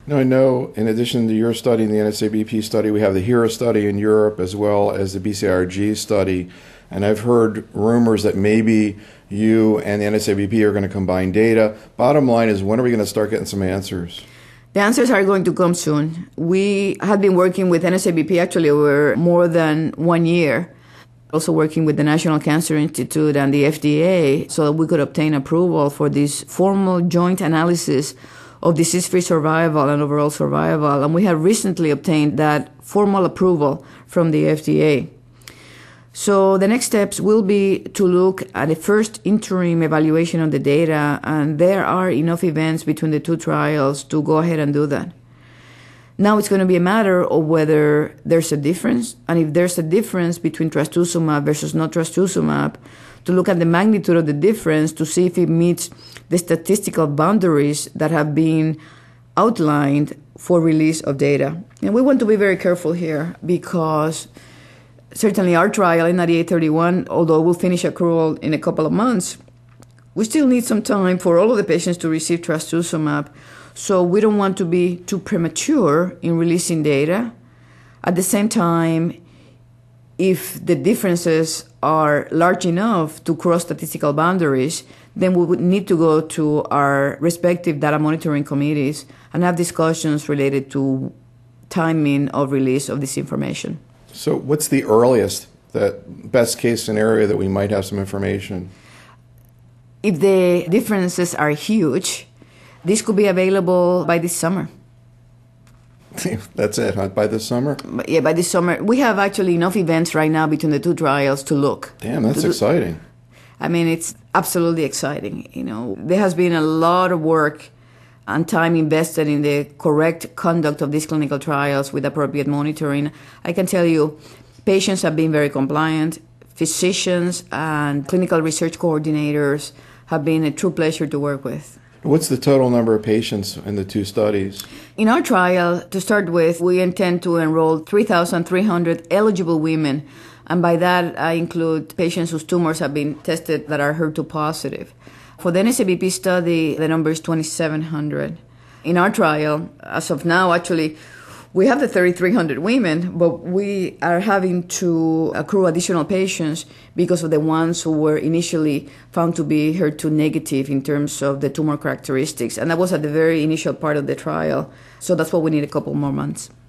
Now, I know in addition to your study and the NSABP study, we have the HERA study in Europe as well as the BCIRG study. And I've heard rumors that maybe you and the NSABP are going to combine data. Bottom line is, when are we going to start getting some answers? The answers are going to come soon. We have been working with NSABP actually over more than 1 year, also working with the National Cancer Institute and the FDA so that we could obtain approval for this formal joint analysis of disease-free survival and overall survival. And we have recently obtained that formal approval from the FDA. So the next steps will be to look at the first interim evaluation of the data, and there are enough events between the two trials to go ahead and do that. Now it's going to be a matter of whether there's a difference, and if there's a difference between trastuzumab versus not trastuzumab, to look at the magnitude of the difference to see if it meets the statistical boundaries that have been outlined for release of data. And we want to be very careful here because certainly our trial in 9831, although we'll finish accrual in a couple of months, we still need some time for all of the patients to receive trastuzumab. So we don't want to be too premature in releasing data. At the same time, if the differences are large enough to cross statistical boundaries, then we would need to go to our respective data monitoring committees and have discussions related to timing of release of this information. So what's the earliest, that best case scenario that we might have some information? If the differences are huge, this could be available by this summer. That's it, huh? By this summer? Yeah, by this summer. We have actually enough events right now between the two trials to look. Damn, that's exciting. I mean, it's absolutely exciting. You know, there has been a lot of work and time invested in the correct conduct of these clinical trials with appropriate monitoring. I can tell you, patients have been very compliant. Physicians and clinical research coordinators have been a true pleasure to work with. What's the total number of patients in the two studies? In our trial, to start with, we intend to enroll 3,300 eligible women. And by that, I include patients whose tumors have been tested that are HER2 positive. For the NSABP study, the number is 2,700. In our trial, as of now, actually, we have the 3,300 women, but we are having to accrue additional patients because of the ones who were initially found to be HER2 negative in terms of the tumor characteristics. And that was at the very initial part of the trial. So that's why we need a couple more months.